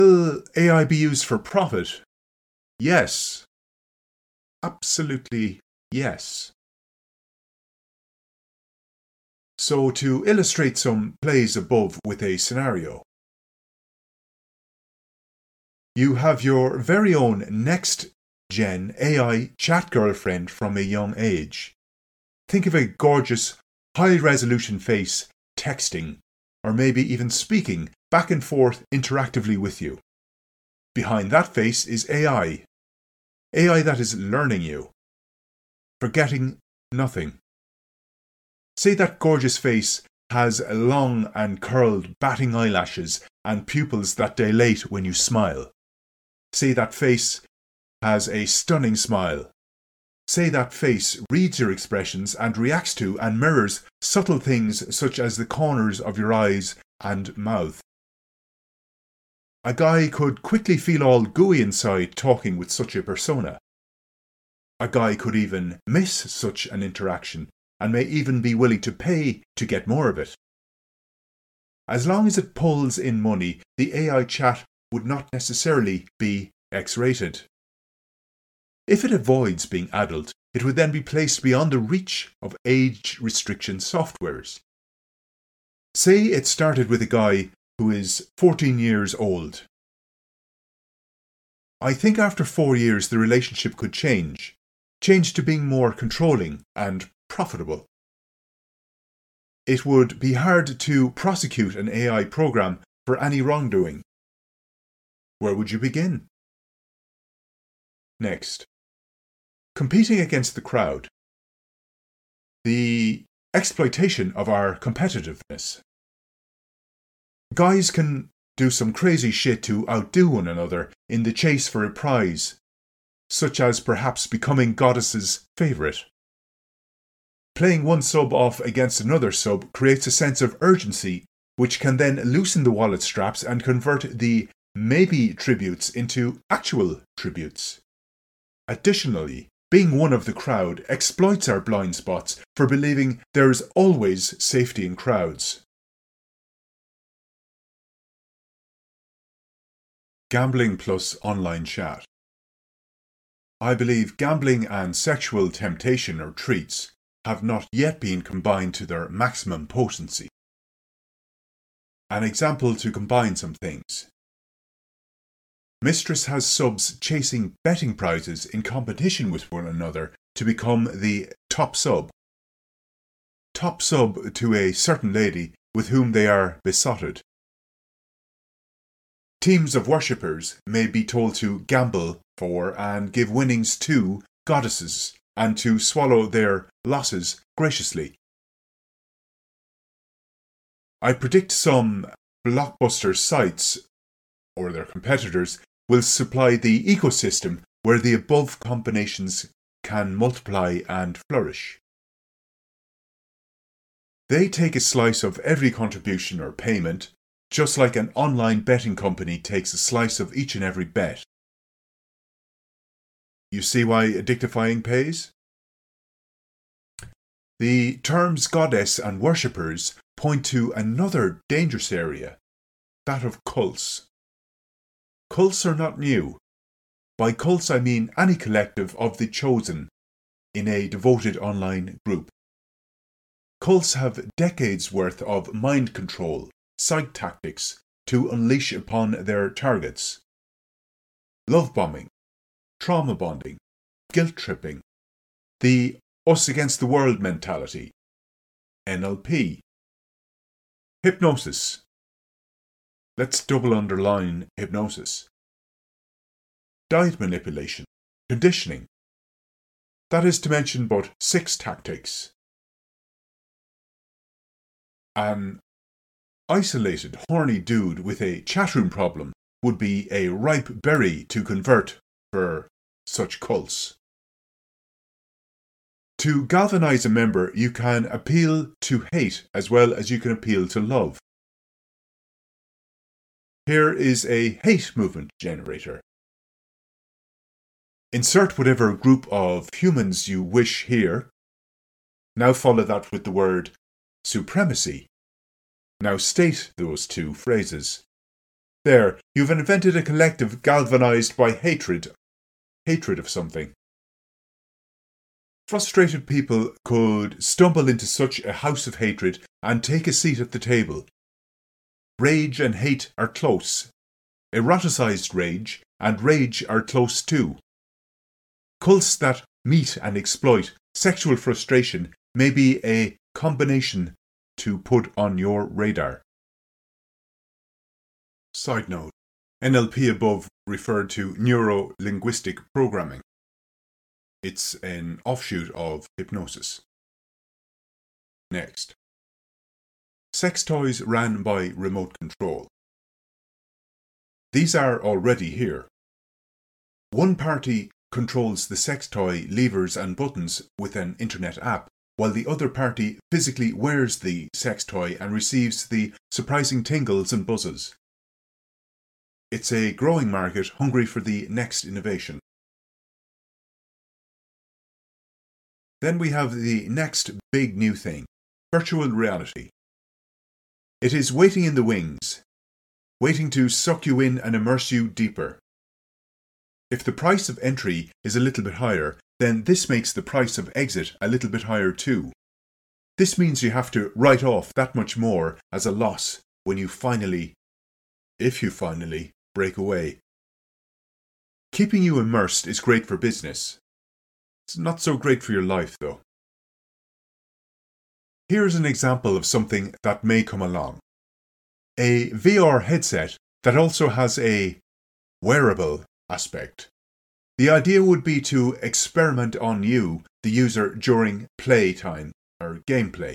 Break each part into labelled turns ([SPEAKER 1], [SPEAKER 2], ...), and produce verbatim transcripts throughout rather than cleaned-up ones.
[SPEAKER 1] Will A I be used for profit? Yes. Absolutely yes. So to illustrate some plays above with a scenario. You have your very own next-gen A I chat girlfriend from a young age. Think of a gorgeous, high-resolution face texting, or maybe even speaking back and forth interactively with you. Behind that face is A I. A I that is learning you, forgetting nothing. Say that gorgeous face has long and curled batting eyelashes and pupils that dilate when you smile. Say that face has a stunning smile. Say that face reads your expressions and reacts to and mirrors subtle things such as the corners of your eyes and mouth. A guy could quickly feel all gooey inside talking with such a persona. A guy could even miss such an interaction and may even be willing to pay to get more of it. As long as it pulls in money, the A I chat would not necessarily be X-rated. If it avoids being adult, it would then be placed beyond the reach of age restriction softwares. Say it started with a guy who is fourteen years old. I think after four years the relationship could change, change to being more controlling and profitable. It would be hard to prosecute an A I program for any wrongdoing. Where would you begin? Next, competing against the crowd. The exploitation of our competitiveness. Guys can do some crazy shit to outdo one another in the chase for a prize, such as perhaps becoming Goddess's favourite. Playing one sub off against another sub creates a sense of urgency, which can then loosen the wallet straps and convert the maybe tributes into actual tributes. Additionally, being one of the crowd exploits our blind spots for believing there is always safety in crowds. Gambling plus online chat. I believe gambling and sexual temptation or treats have not yet been combined to their maximum potency. An example to combine some things. Mistress has subs chasing betting prizes in competition with one another to become the top sub. Top sub to a certain lady with whom they are besotted. Teams of worshippers may be told to gamble for and give winnings to goddesses and to swallow their losses graciously. I predict some blockbuster sites, or their competitors, will supply the ecosystem where the above combinations can multiply and flourish. They take a slice of every contribution or payment, just like an online betting company takes a slice of each and every bet. You see why addictifying pays? The terms goddess and worshippers point to another dangerous area, that of cults. Cults are not new. By cults I mean any collective of the chosen in a devoted online group. Cults have decades worth of mind control, psych tactics to unleash upon their targets. Love bombing, trauma bonding, guilt tripping, the us against the world mentality, N L P, hypnosis. Let's double underline hypnosis. Diet manipulation, conditioning. That is to mention but six tactics. An isolated, horny dude with a chatroom problem would be a ripe berry to convert for such cults. To galvanize a member, you can appeal to hate as well as you can appeal to love. Here is a hate movement generator. Insert whatever group of humans you wish here. Now follow that with the word supremacy. Now state those two phrases. There, you've invented a collective galvanized by hatred. Hatred of something. Frustrated people could stumble into such a house of hatred and take a seat at the table. Rage and hate are close. Eroticized rage and rage are close too. Cults that meet and exploit sexual frustration may be a combination to put on your radar. Side note: N L P above referred to neuro-linguistic programming. It's an offshoot of hypnosis. Next. Sex toys ran by remote control. These are already here. One party controls the sex toy levers and buttons with an internet app, while the other party physically wears the sex toy and receives the surprising tingles and buzzes. It's a growing market hungry for the next innovation. Then we have the next big new thing: virtual reality. It is waiting in the wings, waiting to suck you in and immerse you deeper. If the price of entry is a little bit higher, then this makes the price of exit a little bit higher too. This means you have to write off that much more as a loss when you finally, if you finally, break away. Keeping you immersed is great for business. It's not so great for your life, though. Here's an example of something that may come along. A V R headset that also has a wearable aspect. The idea would be to experiment on you, the user, during playtime or gameplay.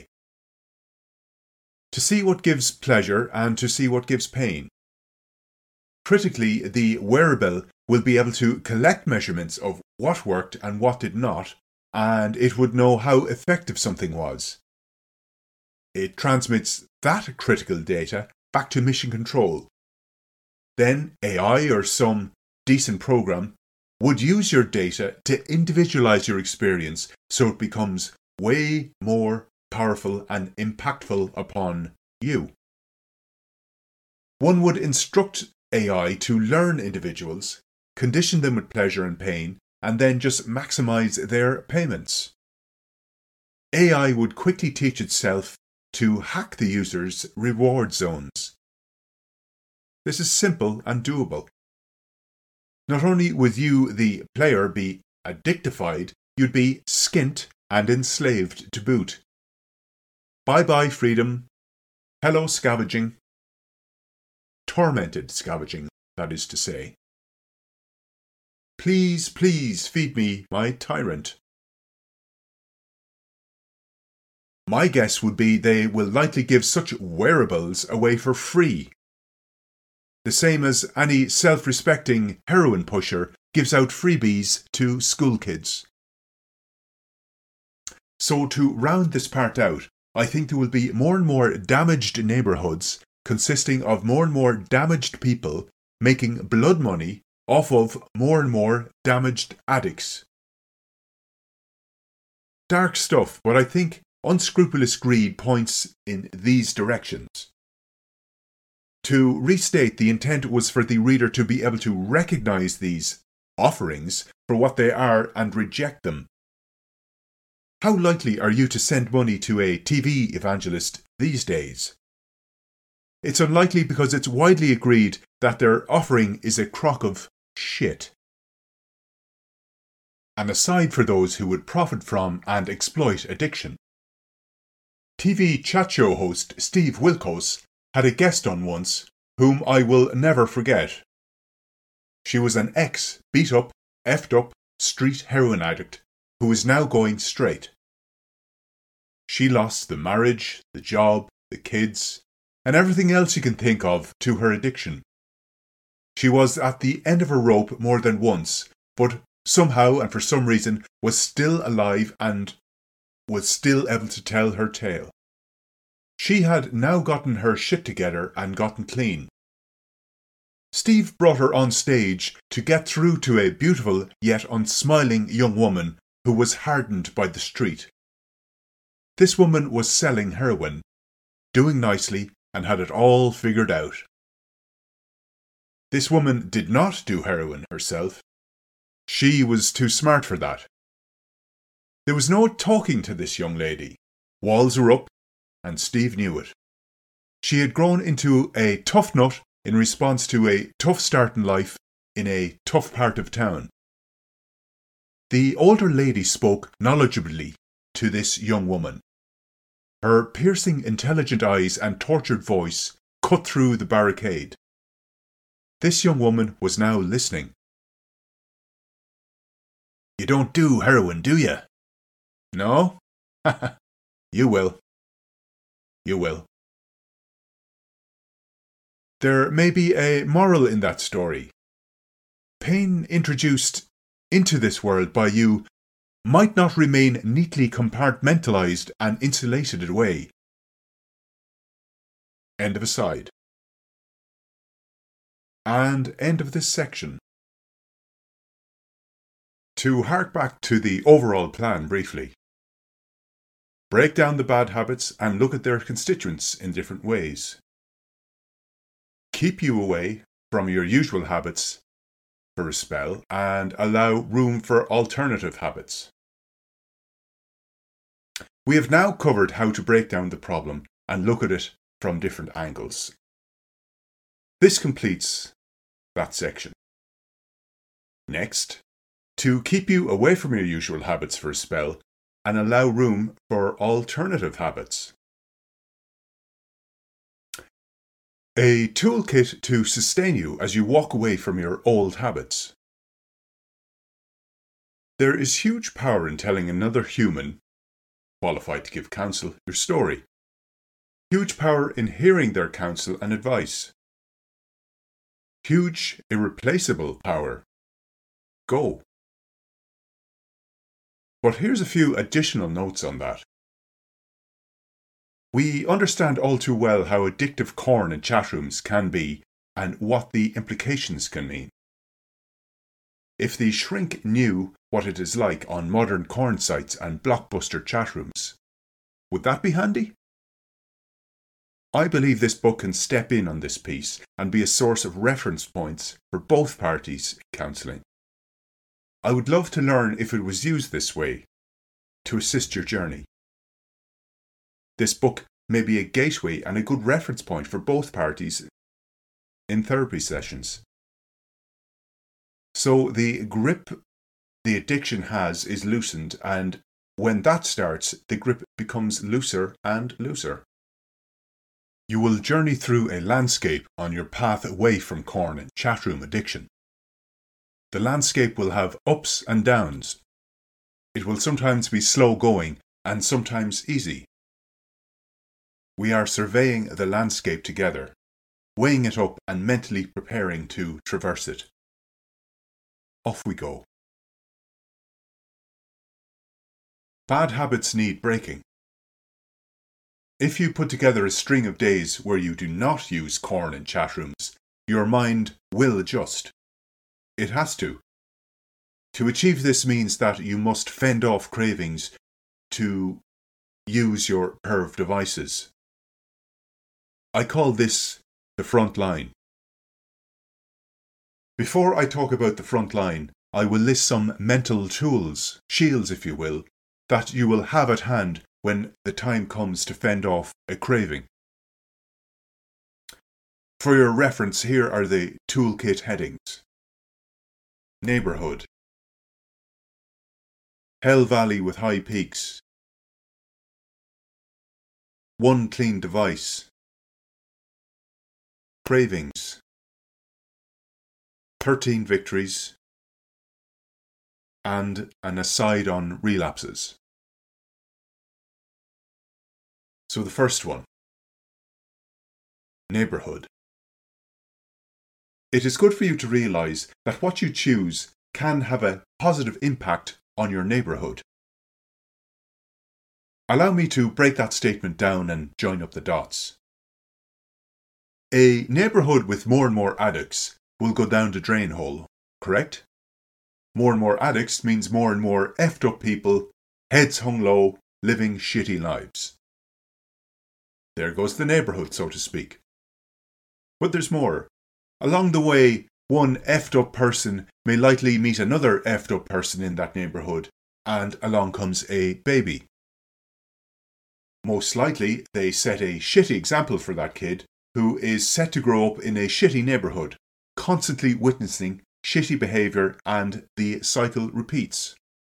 [SPEAKER 1] To see what gives pleasure and to see what gives pain. Critically, the wearable will be able to collect measurements of what worked and what did not, and it would know how effective something was. It transmits that critical data back to mission control. Then A I or some decent program would use your data to individualize your experience so it becomes way more powerful and impactful upon you. One would instruct A I to learn individuals, condition them with pleasure and pain, and then just maximize their payments. A I would quickly teach itself to hack the user's reward zones. This is simple and doable. Not only would you, the player, be addictified, you'd be skint and enslaved to boot. Bye-bye freedom. Hello scavenging. Tormented scavenging, that is to say. Please, please feed me, my tyrant. My guess would be they will likely give such wearables away for free. The same as any self-respecting heroin pusher gives out freebies to school kids. So to round this part out, I think there will be more and more damaged neighbourhoods consisting of more and more damaged people making blood money off of more and more damaged addicts. Dark stuff, but I think unscrupulous greed points in these directions. To restate, the intent was for the reader to be able to recognize these offerings for what they are and reject them. How likely are you to send money to a T V evangelist these days? It's unlikely because it's widely agreed that their offering is a crock of shit. An aside for those who would profit from and exploit addiction. T V chat show host Steve Wilkos had a guest on once whom I will never forget. She was an ex, beat-up, effed-up, street heroin addict who is now going straight. She lost the marriage, the job, the kids, and everything else you can think of to her addiction. She was at the end of her rope more than once, but somehow and for some reason was still alive and was still able to tell her tale. She had now gotten her shit together and gotten clean. Steve brought her on stage to get through to a beautiful yet unsmiling young woman who was hardened by the street. This woman was selling heroin, doing nicely, and had it all figured out. This woman did not do heroin herself. She was too smart for that. There was no talking to this young lady. Walls were up, and Steve knew it. She had grown into a tough nut in response to a tough start in life in a tough part of town. The older lady spoke knowledgeably to this young woman. Her piercing, intelligent eyes and tortured voice cut through the barricade. This young woman was now listening. "You don't do heroin, do you?" "No?" "You will. You will." There may be a moral in that story. Pain introduced into this world by you might not remain neatly compartmentalized and insulated away. End of aside. And end of this section. To hark back to the overall plan briefly. Break down the bad habits and look at their constituents in different ways. Keep you away from your usual habits for a spell and allow room for alternative habits. We have now covered how to break down the problem and look at it from different angles. This completes that section. Next, to keep you away from your usual habits for a spell and allow room for alternative habits. A toolkit to sustain you as you walk away from your old habits. There is huge power in telling another human, qualified to give counsel, your story. Huge power in hearing their counsel and advice. Huge, irreplaceable power. Go. But here's a few additional notes on that. We understand all too well how addictive corn in chat rooms can be and what the implications can mean. If the shrink knew what it is like on modern corn sites and blockbuster chat rooms, would that be handy? I believe this book can step in on this piece and be a source of reference points for both parties counselling. I would love to learn if it was used this way to assist your journey. This book may be a gateway and a good reference point for both parties in therapy sessions. So the grip the addiction has is loosened, and when that starts, the grip becomes looser and looser. You will journey through a landscape on your path away from corn and chatroom addiction. The landscape will have ups and downs. It will sometimes be slow going and sometimes easy. We are surveying the landscape together, weighing it up and mentally preparing to traverse it. Off we go. Bad habits need breaking. If you put together a string of days where you do not use corn in chat rooms, your mind will adjust. It has to. To achieve this means that you must fend off cravings to use your perv devices. I call this the front line. Before I talk about the front line, I will list some mental tools, shields if you will, that you will have at hand when the time comes to fend off a craving. For your reference, here are the toolkit headings. Neighbourhood. Hell Valley with high peaks. One clean device. Cravings. thirteen victories. And an aside on relapses. So the first one. Neighbourhood. It is good for you to realise that what you choose can have a positive impact on your neighbourhood. Allow me to break that statement down and join up the dots. A neighbourhood with more and more addicts will go down the drain hole, correct? More and more addicts means more and more effed up people, heads hung low, living shitty lives. There goes the neighbourhood, so to speak. But there's more. Along the way, one effed up person may likely meet another effed up person in that neighbourhood, and along comes a baby. Most likely, they set a shitty example for that kid, who is set to grow up in a shitty neighbourhood, constantly witnessing shitty behaviour, and the cycle repeats.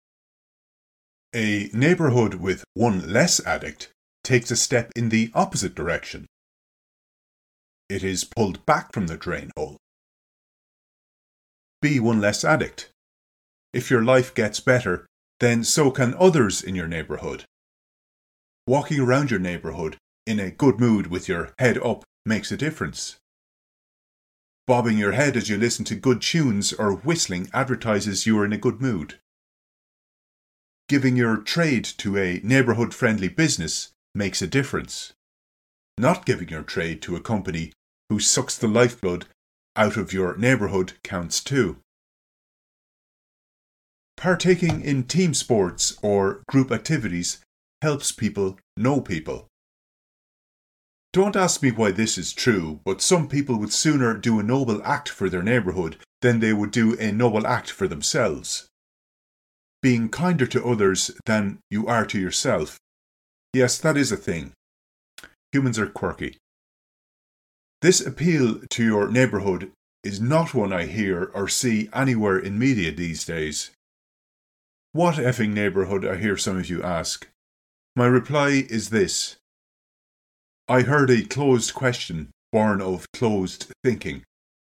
[SPEAKER 1] A neighbourhood with one less addict takes a step in the opposite direction. It is pulled back from the drain hole. Be one less addict. If your life gets better, then so can others in your neighbourhood. Walking around your neighbourhood in a good mood with your head up makes a difference. Bobbing your head as you listen to good tunes or whistling advertises you are in a good mood. Giving your trade to a neighbourhood-friendly business makes a difference. Not giving your trade to a company who sucks the lifeblood out of your neighbourhood counts too. Partaking in team sports or group activities helps people know people. Don't ask me why this is true, but some people would sooner do a noble act for their neighbourhood than they would do a noble act for themselves. Being kinder to others than you are to yourself. Yes, that is a thing. Humans are quirky. This appeal to your neighbourhood is not one I hear or see anywhere in media these days. What effing neighbourhood, I hear some of you ask. My reply is this. I heard a closed question born of closed thinking.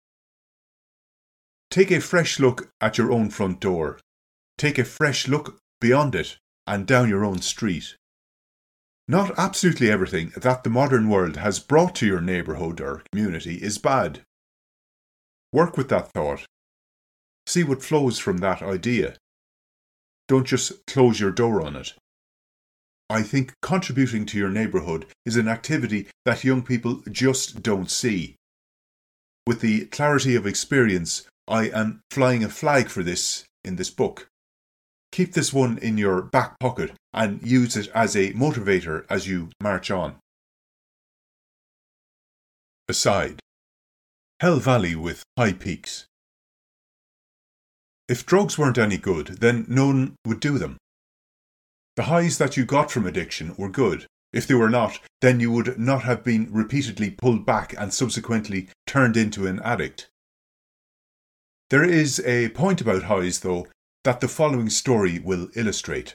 [SPEAKER 1] Take a fresh look at your own front door. Take a fresh look beyond it and down your own street. Not absolutely everything that the modern world has brought to your neighbourhood or community is bad. Work with that thought. See what flows from that idea. Don't just close your door on it. I think contributing to your neighbourhood is an activity that young people just don't see. With the clarity of experience, I am flying a flag for this in this book. Keep this one in your back pocket and use it as a motivator as you march on. Aside. Hell Valley with high peaks. If drugs weren't any good, then no one would do them. The highs that you got from addiction were good. If they were not, then you would not have been repeatedly pulled back and subsequently turned into an addict. There is a point about highs, though, that the following story will illustrate.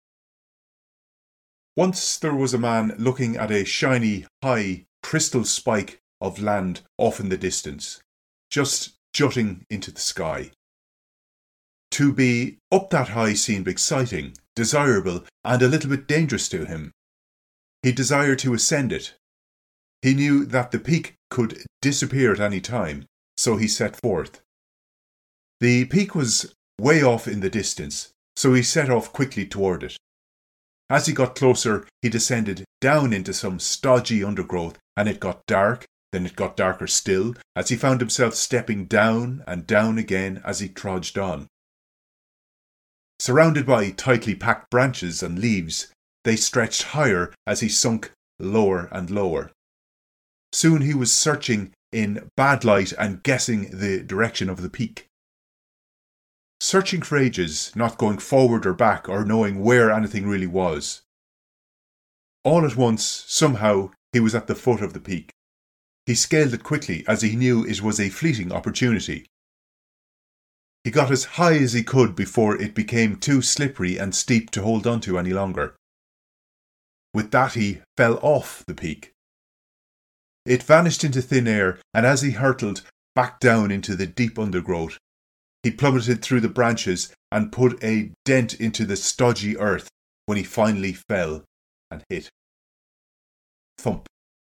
[SPEAKER 1] Once there was a man looking at a shiny, high, crystal spike of land off in the distance, just jutting into the sky. To be up that high seemed exciting, desirable, and a little bit dangerous to him. He desired to ascend it. He knew that the peak could disappear at any time, so he set forth. The peak was way off in the distance, so he set off quickly toward it. As he got closer, he descended down into some stodgy undergrowth, and it got dark, then it got darker still, as he found himself stepping down and down again as he trudged on. Surrounded by tightly packed branches and leaves, they stretched higher as he sunk lower and lower. Soon he was searching in bad light and guessing the direction of the peak. Searching for ages, not going forward or back or knowing where anything really was. All at once, somehow, he was at the foot of the peak. He scaled it quickly as he knew it was a fleeting opportunity. He got as high as he could before it became too slippery and steep to hold on to any longer. With that he fell off the peak. It vanished into thin air, and as he hurtled back down into the deep undergrowth, he plummeted through the branches and put a dent into the stodgy earth when he finally fell and hit. Thump.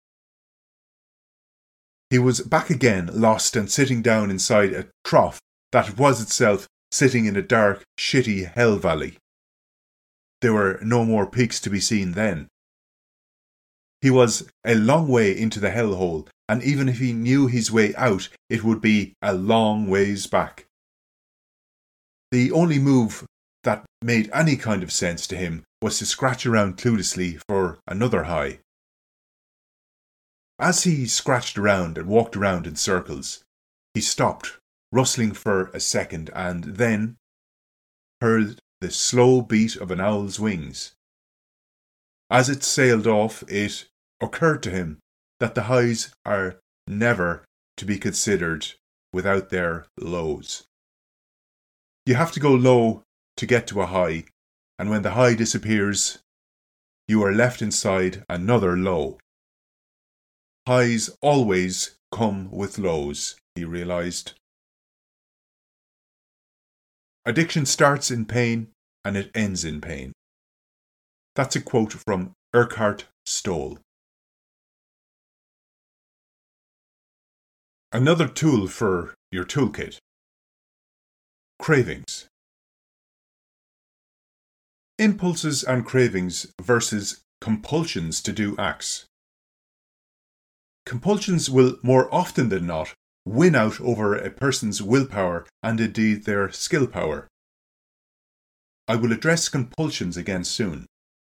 [SPEAKER 1] He was back again, lost and sitting down inside a trough that was itself sitting in a dark, shitty hell valley. There were no more peaks to be seen then. He was a long way into the hellhole, and even if he knew his way out, it would be a long ways back. The only move that made any kind of sense to him was to scratch around cluelessly for another high. As he scratched around and walked around in circles, He stopped, rustling for a second, and then heard the slow beat of an owl's wings. As it sailed off, it occurred to him that the highs are never to be considered without their lows. You have to go low to get to a high, and when the high disappears, you are left inside another low. Highs always come with lows, he realized. Addiction starts in pain and it ends in pain. That's a quote from Eckhart Tolle. Another tool for your toolkit. Cravings. Impulses and cravings versus compulsions to do acts. Compulsions will more often than not win out over a person's willpower and indeed their skill power. I will address compulsions again soon.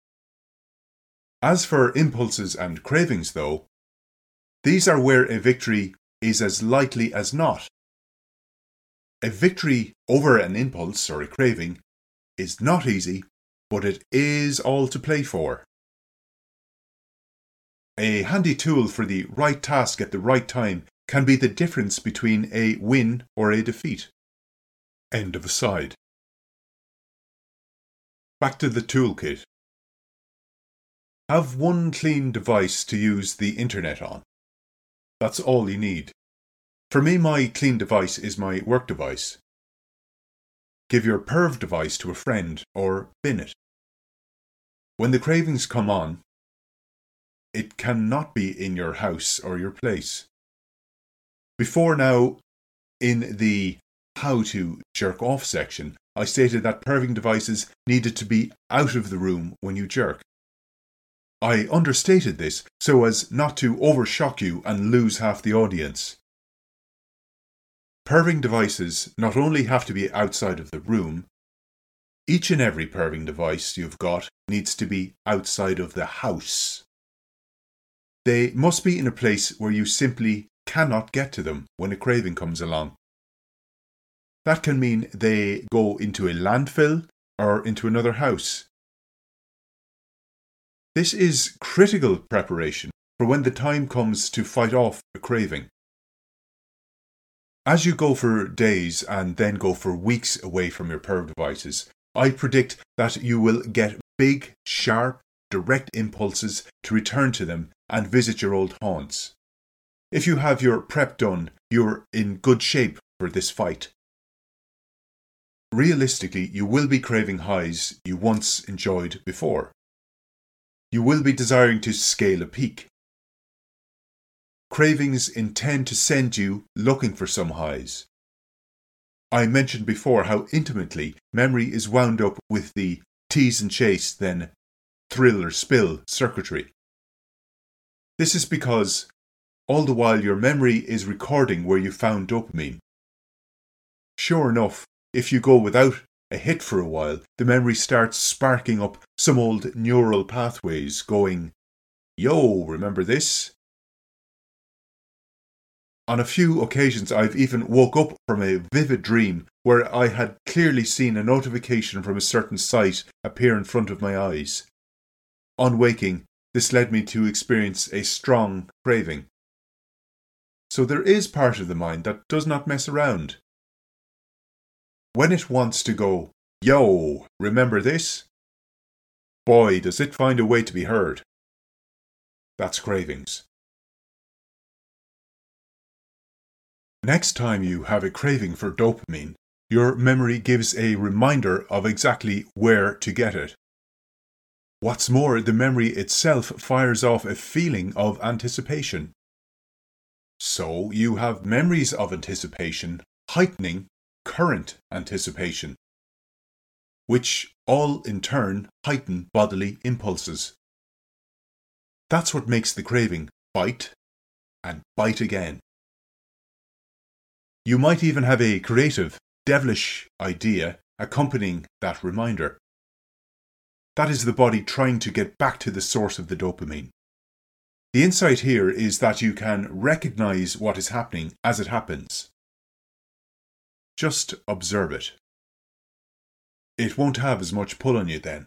[SPEAKER 1] As for impulses and cravings, though, these are where a victory is as likely as not. A victory over an impulse or a craving is not easy, but it is all to play for. A handy tool for the right task at the right time can be the difference between a win or a defeat. End of aside. Back to the toolkit. Have one clean device to use the internet on. That's all you need. For me, my clean device is my work device. Give your perv device to a friend or bin it. When the cravings come on, it cannot be in your house or your place. Before now, in the how to jerk off section, I stated that perving devices needed to be out of the room when you jerk. I understated this so as not to overshock you and lose half the audience. Perving devices not only have to be outside of the room, each and every perving device you've got needs to be outside of the house. They must be in a place where you simply cannot get to them when a craving comes along. That can mean they go into a landfill or into another house. This is critical preparation for when the time comes to fight off a craving. As you go for days and then go for weeks away from your perv devices, I predict that you will get big, sharp, direct impulses to return to them and visit your old haunts. If you have your prep done, you're in good shape for this fight. Realistically, you will be craving highs you once enjoyed before. You will be desiring to scale a peak. Cravings intend to send you looking for some highs. I mentioned before how intimately memory is wound up with the tease and chase, then thrill or spill circuitry. This is because all the while your memory is recording where you found dopamine. Sure enough, if you go without a hit for a while, the memory starts sparking up some old neural pathways going, "Yo, remember this?" On a few occasions I've even woke up from a vivid dream where I had clearly seen a notification from a certain site appear in front of my eyes. On waking, this led me to experience a strong craving. So there is part of the mind that does not mess around. When it wants to go, "Yo, remember this?" boy, does it find a way to be heard. That's cravings. Next time you have a craving for dopamine, your memory gives a reminder of exactly where to get it. What's more, the memory itself fires off a feeling of anticipation. So you have memories of anticipation heightening current anticipation, which all in turn heighten bodily impulses. That's what makes the craving bite and bite again. You might even have a creative, devilish idea accompanying that reminder. That is the body trying to get back to the source of the dopamine. The insight here is that you can recognize what is happening as it happens. Just observe it. It won't have as much pull on you then.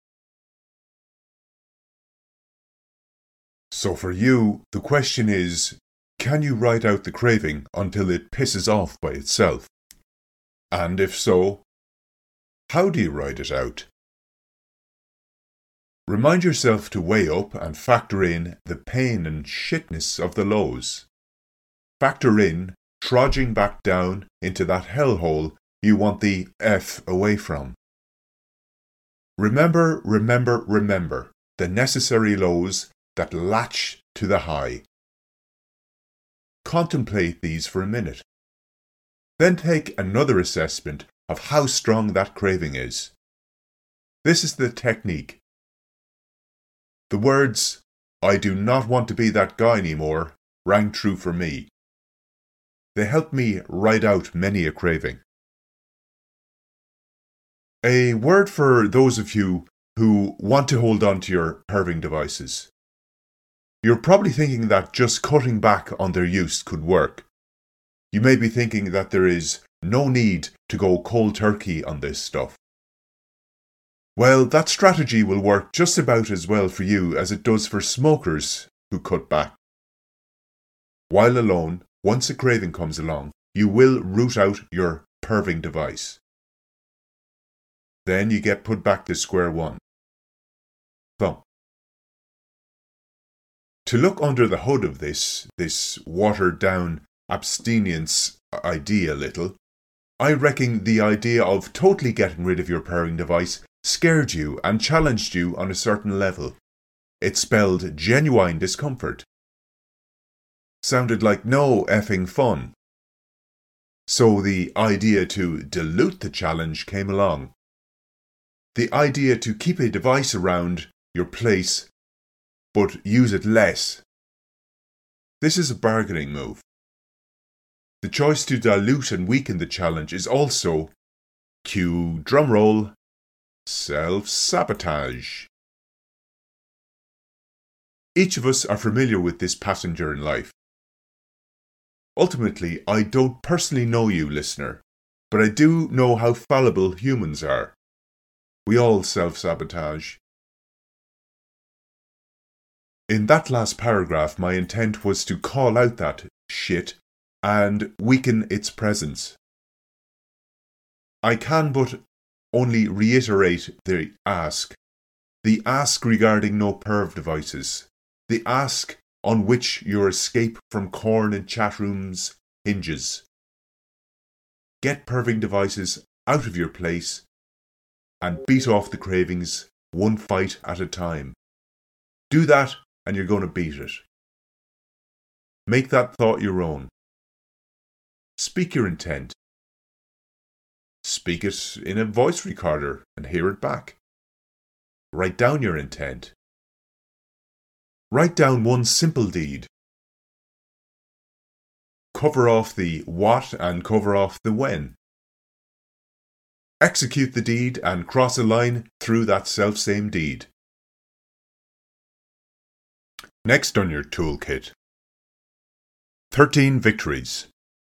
[SPEAKER 1] So for you, the question is, can you ride out the craving until it pisses off by itself? And if so, how do you ride it out? Remind yourself to weigh up and factor in the pain and shitness of the lows. Factor in trudging back down into that hellhole you want the F away from. Remember, remember, remember the necessary lows that latch to the high. Contemplate these for a minute. Then take another assessment of how strong that craving is. This is the technique. The words, "I do not want to be that guy anymore," rang true for me. They helped me ride out many a craving. A word for those of you who want to hold on to your perving devices. You're probably thinking that just cutting back on their use could work. You may be thinking that there is no need to go cold turkey on this stuff. Well, that strategy will work just about as well for you as it does for smokers who cut back. While alone, once a craving comes along, you will root out your perving device. Then you get put back to square one. So, to look under the hood of this, this watered down abstinence idea a little, I reckon the idea of totally getting rid of your perving device scared you and challenged you on a certain level. It spelled genuine discomfort. Sounded like no effing fun. So the idea to dilute the challenge came along. The idea to keep a device around your place, but use it less. This is a bargaining move. The choice to dilute and weaken the challenge is also, cue drumroll, self-sabotage. Each of us are familiar with this passenger in life. Ultimately, I don't personally know you, listener, but I do know how fallible humans are. We all self-sabotage. In that last paragraph, my intent was to call out that shit and weaken its presence. I can but only reiterate the ask. The ask regarding no perv devices. The ask on which your escape from corn and chat rooms hinges. Get perving devices out of your place and beat off the cravings one fight at a time. Do that and you're going to beat it. Make that thought your own. Speak your intent. Speak it in a voice recorder and hear it back. Write down your intent. Write down one simple deed. Cover off the what and cover off the when. Execute the deed and cross a line through that self-same deed. Next on your toolkit. thirteen victories.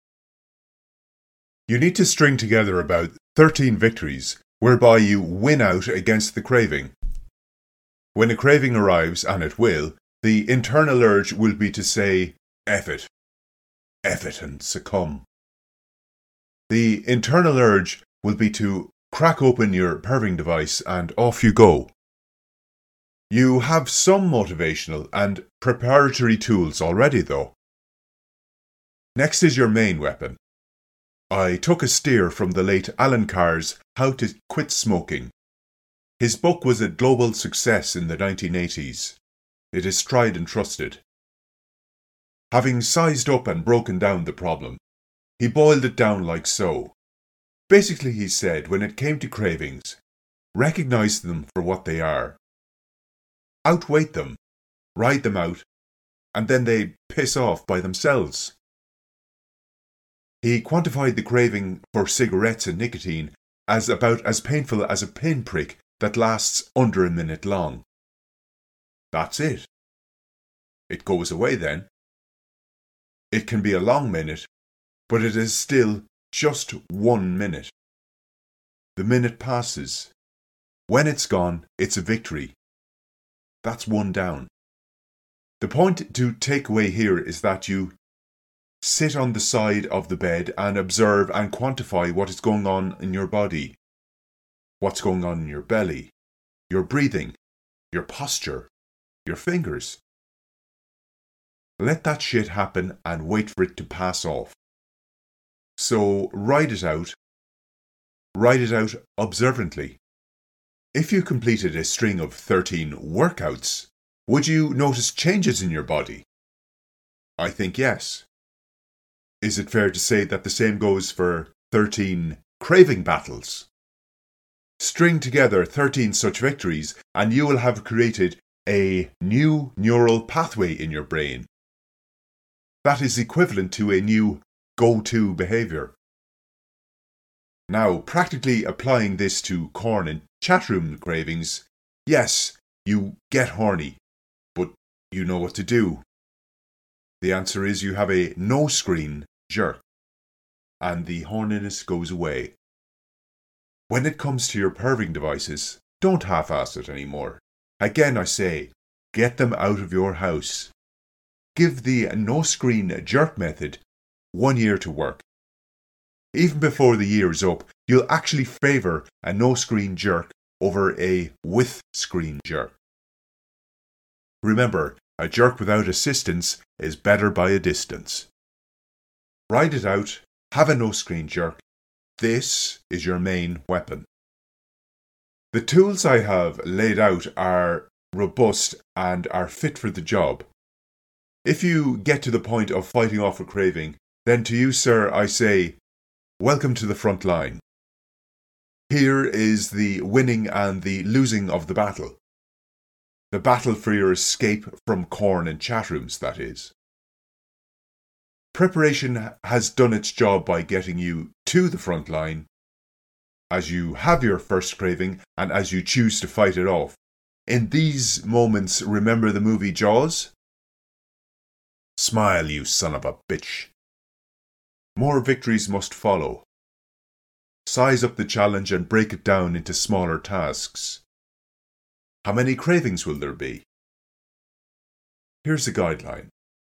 [SPEAKER 1] You need to string together about thirteen victories whereby you win out against the craving. When a craving arrives, and it will, the internal urge will be to say, F it. F it and succumb. The internal urge will be to crack open your perving device and off you go. You have some motivational and preparatory tools already though. Next is your main weapon. I took a steer from the late Alan Carr's How to Quit Smoking. His book was a global success in the nineteen eighties. It is tried and trusted. Having sized up and broken down the problem, he boiled it down like so. Basically, he said, when it came to cravings, recognize them for what they are. Outweight them, ride them out, and then they piss off by themselves. He quantified the craving for cigarettes and nicotine as about as painful as a pinprick that lasts under a minute long. That's it. It goes away then. It can be a long minute, but it is still Just one minute. The minute passes. When it's gone, it's a victory. That's one down. The point to take away here is that you sit on the side of the bed and observe and quantify what is going on in your body. What's going on in your belly, your breathing, your posture, your fingers. Let that shit happen and wait for it to pass off. So ride it out. Ride it out observantly. If you completed a string of thirteen workouts, would you notice changes in your body? I think yes. Is it fair to say that the same goes for thirteen craving battles? String together thirteen such victories and you will have created a new neural pathway in your brain. That is equivalent to a new go-to behaviour. Now, practically applying this to corn and chatroom cravings, yes, you get horny, but you know what to do. The answer is you have a no-screen jerk, and the horniness goes away. When it comes to your perving devices, don't half-ass it anymore. Again, I say, get them out of your house. Give the no-screen jerk method one year to work. Even before the year is up, you'll actually favour a no-screen jerk over a with-screen jerk. Remember, a jerk without assistance is better by a distance. Ride it out, have a no-screen jerk. This is your main weapon. The tools I have laid out are robust and are fit for the job. If you get to the point of fighting off a craving, then to you, sir, I say, welcome to the front line. Here is the winning and the losing of the battle. The battle for your escape from corn and chatrooms, that is. Preparation has done its job by getting you to the front line. As you have your first craving and as you choose to fight it off. In these moments, remember the movie Jaws? Smile, you son of a bitch. More victories must follow. Size up the challenge and break it down into smaller tasks. How many cravings will there be? Here's a guideline.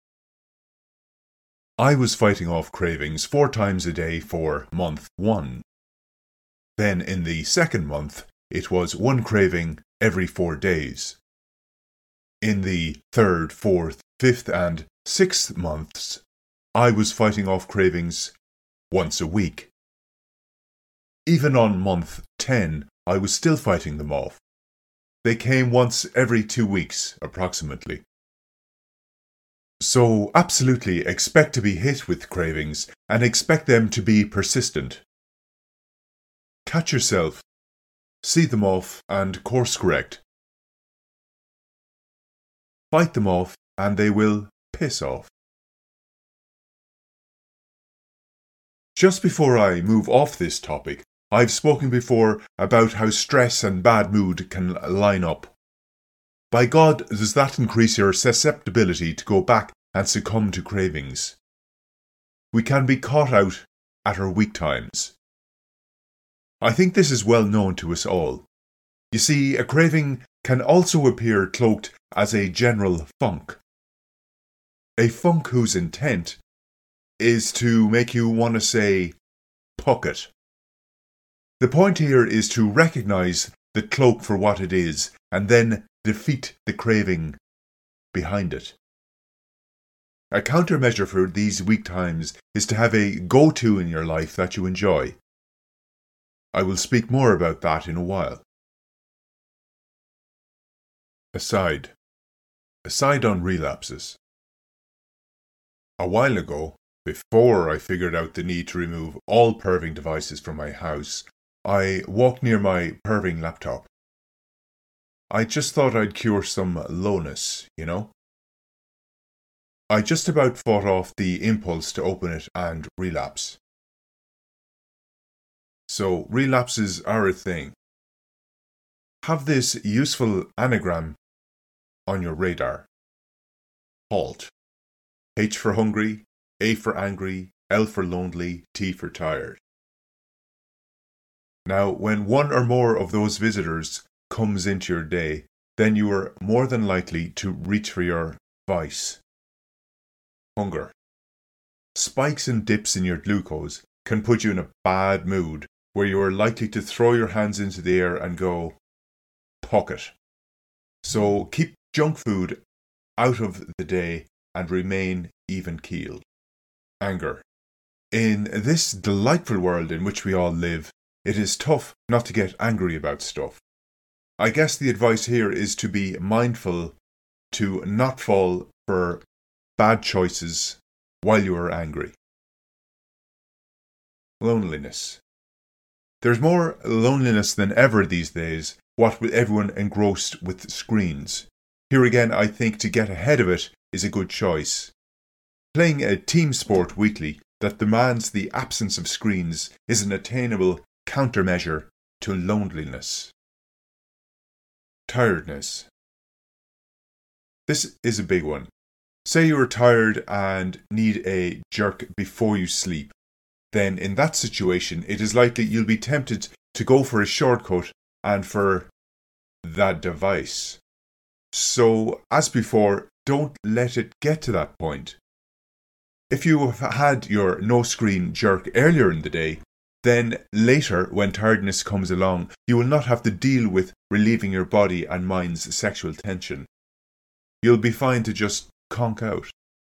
[SPEAKER 1] I was fighting off cravings four times a day for month one. Then in the second month, it was one craving every four days. In the third, fourth, fifth and sixth months, I was fighting off cravings once a week. Even on month ten, I was still fighting them off. They came once every two weeks, approximately. So absolutely expect to be hit with cravings and expect them to be persistent. Catch yourself, see them off and course correct. Fight them off and they will piss off. Just before I move off this topic, I've spoken before about how stress and bad mood can line up. By God, does that increase your susceptibility to go back and succumb to cravings? We can be caught out at our weak times. I think this is well known to us all. You see, a craving can also appear cloaked as a general funk. A funk whose intent is to make you want to say, puck it. The point here is to recognise the cloak for what it is and then defeat the craving behind it. A countermeasure for these weak times is to have a go-to in your life that you enjoy. I will speak more about that in a while. Aside. Aside on relapses. A while ago, before I figured out the need to remove all perving devices from my house, I walked near my perving laptop. I just thought I'd cure some lowness, you know? I just about fought off the impulse to open it and relapse. So, relapses are a thing. Have this useful anagram on your radar. HALT. H for hungry, A for angry, L for lonely, T for tired. Now, when one or more of those visitors comes into your day, then you are more than likely to reach for your vice. Hunger. Spikes and dips in your glucose can put you in a bad mood where you are likely to throw your hands into the air and go, "Puck it." So keep junk food out of the day and remain even-keeled. Anger. In this delightful world in which we all live, it is tough not to get angry about stuff. I guess the advice here is to be mindful to not fall for bad choices while you are angry. Loneliness. There's more loneliness than ever these days, what with everyone engrossed with screens. Here again, I think to get ahead of it is a good choice. Playing a team sport weekly that demands the absence of screens is an attainable countermeasure to loneliness. Tiredness. This is a big one. Say you are tired and need a jerk before you sleep. Then in that situation, it is likely you'll be tempted to go for a shortcut and for that device. So, as before, don't let it get to that point. If you have had your no-screen jerk earlier in the day, then later, when tiredness comes along, you will not have to deal with relieving your body and mind's sexual tension. You'll be fine to just conk out.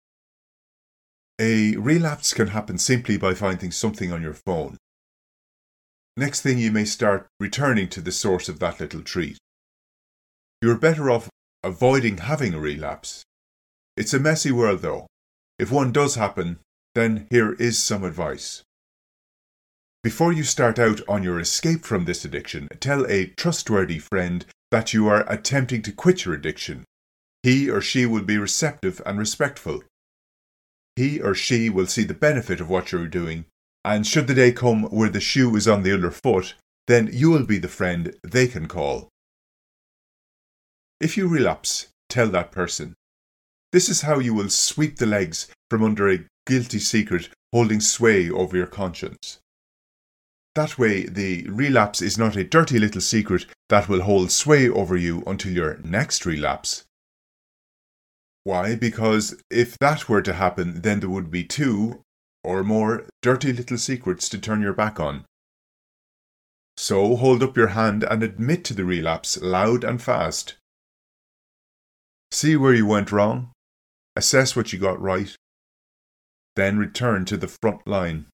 [SPEAKER 1] A relapse can happen simply by finding something on your phone. Next thing you may start returning to the source of that little treat. You're better off avoiding having a relapse. It's a messy world though. If one does happen, then here is some advice. Before you start out on your escape from this addiction, tell a trustworthy friend that you are attempting to quit your addiction. He or she will be receptive and respectful. He or she will see the benefit of what you're doing, and should the day come where the shoe is on the other foot, then you will be the friend they can call. If you relapse, tell that person. This is how you will sweep the legs from under a guilty secret holding sway over your conscience. That way, the relapse is not a dirty little secret that will hold sway over you until your next relapse. Why? Because if that were to happen, then there would be two or more dirty little secrets to turn your back on. So hold up your hand and admit to the relapse loud and fast. See where you went wrong, assess what you got right, then return to the front line.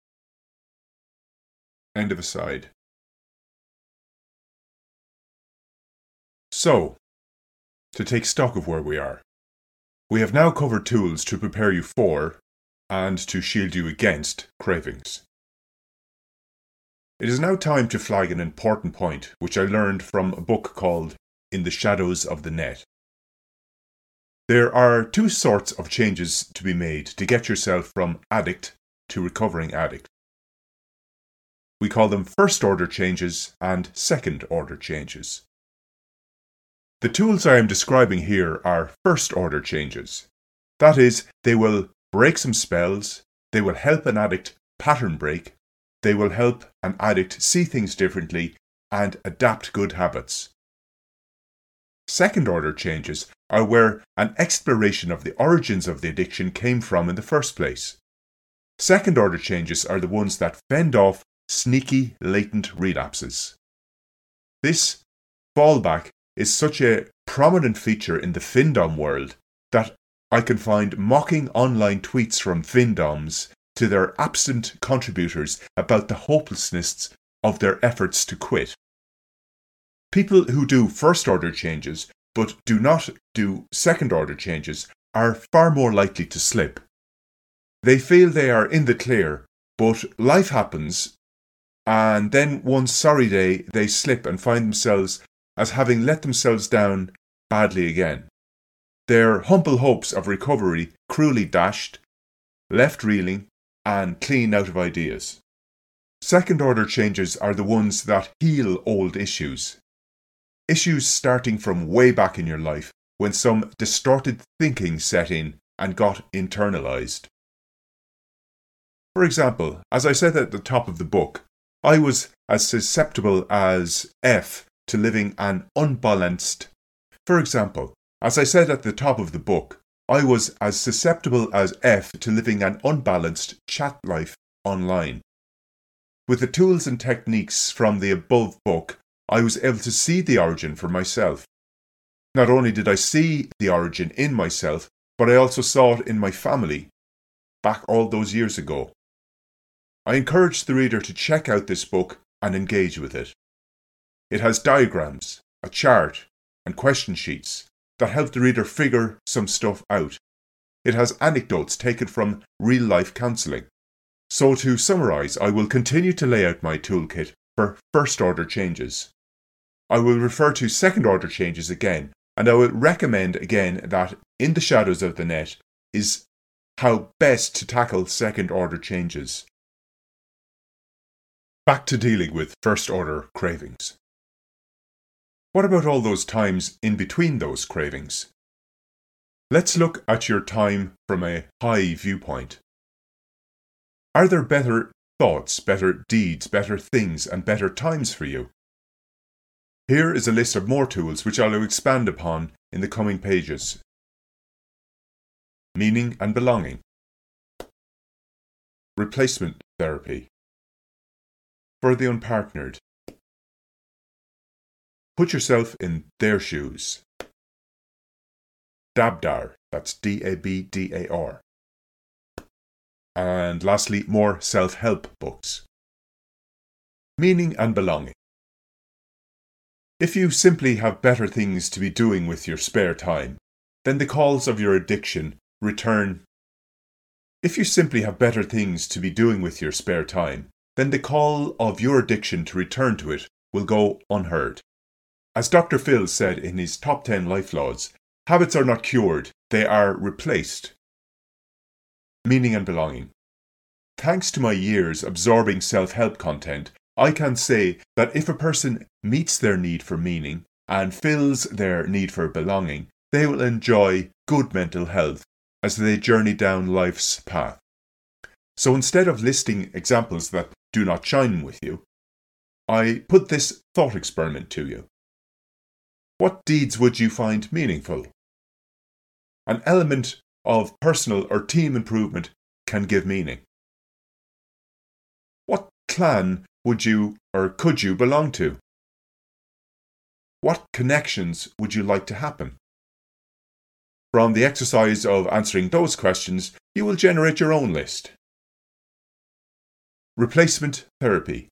[SPEAKER 1] End of aside. So, to take stock of where we are. We have now covered tools to prepare you for, and to shield you against, cravings. It is now time to flag an important point, which I learned from a book called In the Shadows of the Net. There are two sorts of changes to be made to get yourself from addict to recovering addict. We call them first-order changes and second-order changes. The tools I am describing here are first-order changes. That is, they will break some spells, they will help an addict pattern break, they will help an addict see things differently and adapt good habits. Second-order changes are where an exploration of the origins of the addiction came from in the first place. Second-order changes are the ones that fend off sneaky, latent relapses. This fallback is such a prominent feature in the Findom world that I can find mocking online tweets from Findoms to their absent contributors about the hopelessness of their efforts to quit. People who do first-order changes but do not do second-order changes are far more likely to slip. They feel they are in the clear, but life happens, and then one sorry day they slip and find themselves as having let themselves down badly again. Their humble hopes of recovery cruelly dashed, left reeling, and clean out of ideas. Second-order changes are the ones that heal old issues. Issues starting from way back in your life when some distorted thinking set in and got internalized. For example, as I said at the top of the book, I was as susceptible as F to living an unbalanced. For example, as I said at the top of the book, I was as susceptible as F to living an unbalanced chat life online. With the tools and techniques from the above book, I was able to see the origin for myself. Not only did I see the origin in myself, but I also saw it in my family, back all those years ago. I encourage the reader to check out this book and engage with it. It has diagrams, a chart, and question sheets that help the reader figure some stuff out. It has anecdotes taken from real-life counselling. So to summarise, I will continue to lay out my toolkit for first-order changes. I will refer to second-order changes again, and I will recommend again that In the Shadows of the Net is how best to tackle second-order changes. Back to dealing with first-order cravings. What about all those times in between those cravings? Let's look at your time from a high viewpoint. Are there better thoughts, better deeds, better things, and better times for you? Here is a list of more tools which I will expand upon in the coming pages. Meaning and belonging. Replacement therapy. For the unpartnered. Put yourself in their shoes. Dabdar, that's D A B D A R. And lastly, more self-help books. Meaning and belonging. If you simply have better things to be doing with your spare time, then the calls of your addiction return. If you simply have better things to be doing with your spare time, then the call of your addiction to return to it will go unheard. As Doctor Phil said in his top ten life laws, habits are not cured, they are replaced. Meaning and belonging. Thanks to my years absorbing self-help content, I can say that if a person meets their need for meaning and fills their need for belonging, they will enjoy good mental health as they journey down life's path. So instead of listing examples that do not chime with you, I put this thought experiment to you. What deeds would you find meaningful? An element of personal or team improvement can give meaning. What clan would you or could you belong to? What connections would you like to happen? From the exercise of answering those questions, you will generate your own list. Replacement therapy.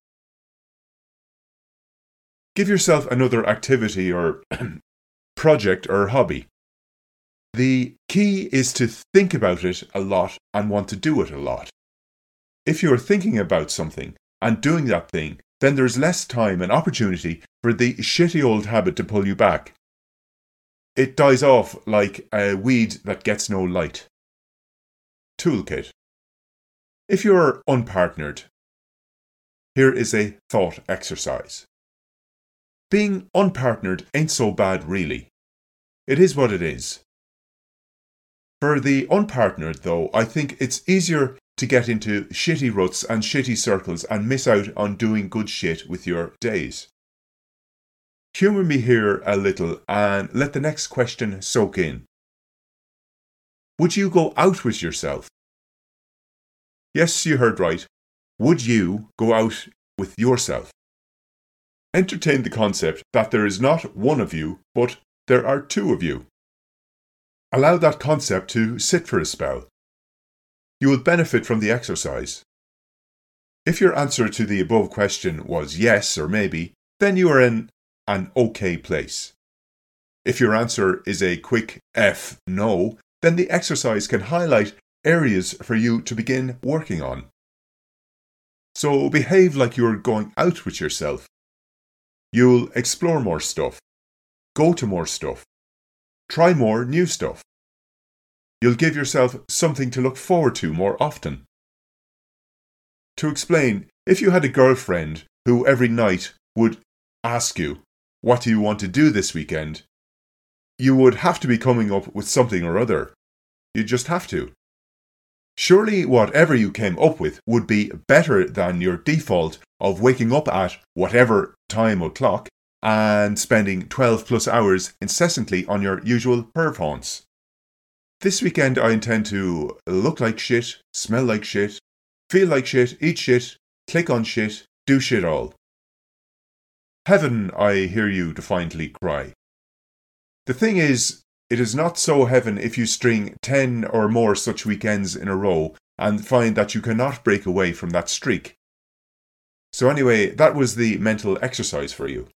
[SPEAKER 1] Give yourself another activity or project or hobby. The key is to think about it a lot and want to do it a lot. If you are thinking about something and doing that thing, then there's less time and opportunity for the shitty old habit to pull you back. It dies off like a weed that gets no light. Toolkit. If you're unpartnered, here is a thought exercise. Being unpartnered ain't so bad really. It is what it is. For the unpartnered though, I think it's easier to get into shitty ruts and shitty circles and miss out on doing good shit with your days. Humour me here a little and let the next question soak in. Would you go out with yourself? Yes, you heard right. Would you go out with yourself? Entertain the concept that there is not one of you, but there are two of you. Allow that concept to sit for a spell. You will benefit from the exercise. If your answer to the above question was yes or maybe, then you are in an okay place. If your answer is a quick F no, then the exercise can highlight areas for you to begin working on. So behave like you're going out with yourself. You'll explore more stuff, go to more stuff, try more new stuff. You'll give yourself something to look forward to more often. To explain, if you had a girlfriend who every night would ask you, "What do you want to do this weekend?" you would have to be coming up with something or other. You just have to. Surely whatever you came up with would be better than your default of waking up at whatever time o'clock and spending twelve plus hours incessantly on your usual perv haunts. This weekend I intend to look like shit, smell like shit, feel like shit, eat shit, click on shit, do shit all. Heaven, I hear you defiantly cry. The thing is, it is not so heaven if you string ten or more such weekends in a row and find that you cannot break away from that streak. So anyway, that was the mental exercise for you.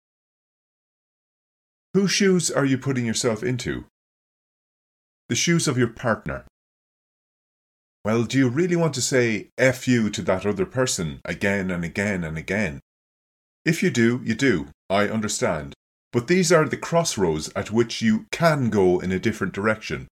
[SPEAKER 1] Whose shoes are you putting yourself into? The shoes of your partner. Well, do you really want to say F you to that other person again and again and again? If you do, you do. I understand. But these are the crossroads at which you can go in a different direction.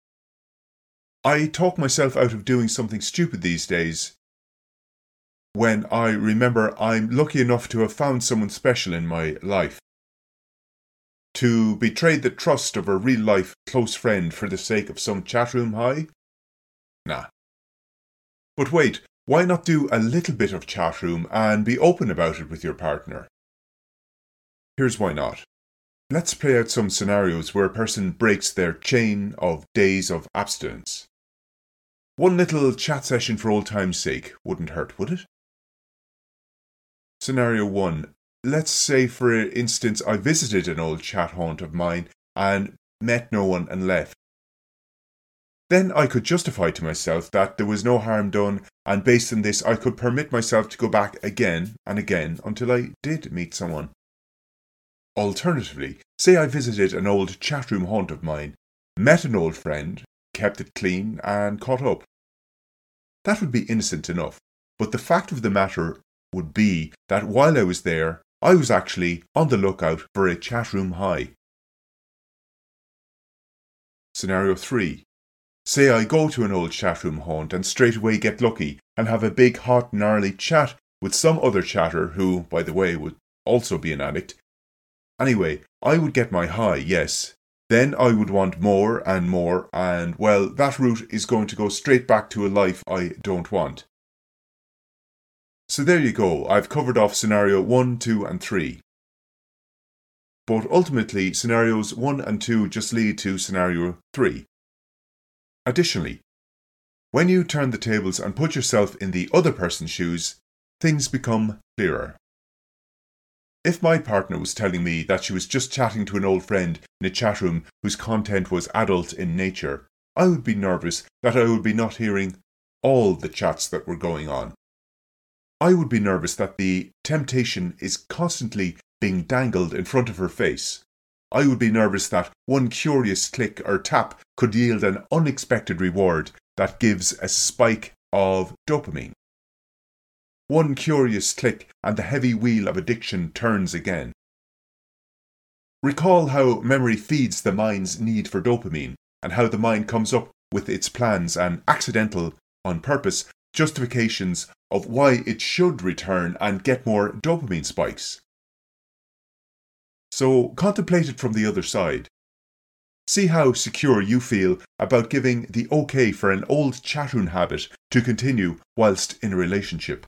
[SPEAKER 1] I talk myself out of doing something stupid these days when I remember I'm lucky enough to have found someone special in my life. To betray the trust of a real-life close friend for the sake of some chatroom high? Nah. But wait, why not do a little bit of chatroom and be open about it with your partner? Here's why not. Let's play out some scenarios where a person breaks their chain of days of abstinence. One little chat session for old time's sake wouldn't hurt, would it? Scenario one. Let's say, for instance, I visited an old chat haunt of mine and met no one and left. Then I could justify to myself that there was no harm done, and based on this I could permit myself to go back again and again until I did meet someone. Alternatively, say I visited an old chatroom haunt of mine, met an old friend, kept it clean and caught up. That would be innocent enough, but the fact of the matter would be that while I was there, I was actually on the lookout for a chatroom high. Scenario three. Say I go to an old chatroom haunt and straight away get lucky and have a big hot gnarly chat with some other chatter who, by the way, would also be an addict. Anyway, I would get my high, yes. Then I would want more and more, and well, that route is going to go straight back to a life I don't want. So there you go, I've covered off scenario one, two and three. But ultimately, scenarios one and two just lead to scenario three. Additionally, when you turn the tables and put yourself in the other person's shoes, things become clearer. If my partner was telling me that she was just chatting to an old friend in a chat room whose content was adult in nature, I would be nervous that I would be not hearing all the chats that were going on. I would be nervous that the temptation is constantly being dangled in front of her face. I would be nervous that one curious click or tap could yield an unexpected reward that gives a spike of dopamine. One curious click and the heavy wheel of addiction turns again. Recall how memory feeds the mind's need for dopamine and how the mind comes up with its plans and accidental, on purpose, justifications of why it should return and get more dopamine spikes. So contemplate it from the other side. See how secure you feel about giving the okay for an old chatroom habit to continue whilst in a relationship.